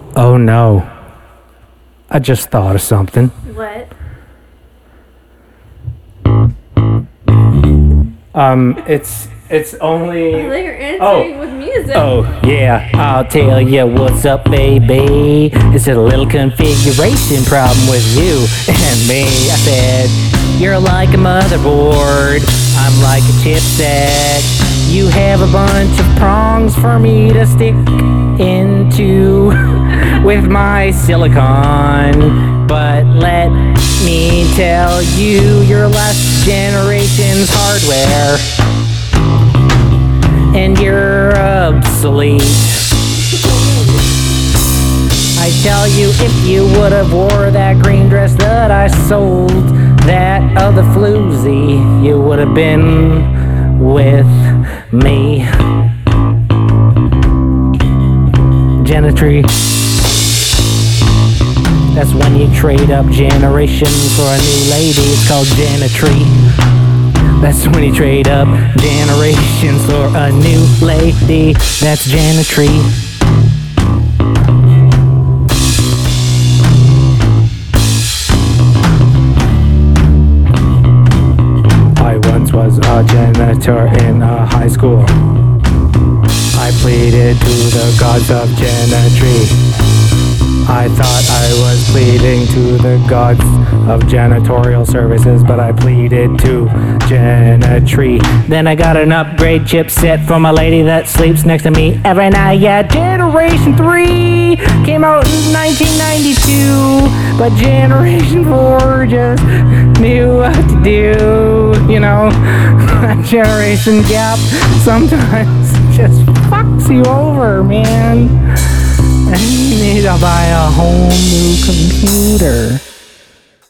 Oh no. I just thought of something. What? It's only... I thought you're answering with music. Oh, yeah, I'll tell you what's up, baby. It's a little configuration problem with you and me. I said, you're like a motherboard, I'm like a chipset. You have a bunch of prongs for me to stick into with my silicon. But let me tell you, your last generation's hardware, and you're obsolete. I tell you, if you would've wore that green dress that I sold, that other floozy, you would've been with me. Genetry. That's when you trade up generations for a new lady. It's called genetry. That's when you trade up generations for a new lady. That's genetry. I once was a janitor in a high school. I pleaded to the gods of genetry. I thought I was pleading to the gods of janitorial services, but I pleaded to genetry. Then I got an upgrade chipset from a lady that sleeps next to me every night. Yeah, Generation 3 came out in 1992, but Generation 4 just knew what to do. You know, that generation gap sometimes just fucks you over, man. And you need to buy a whole new computer.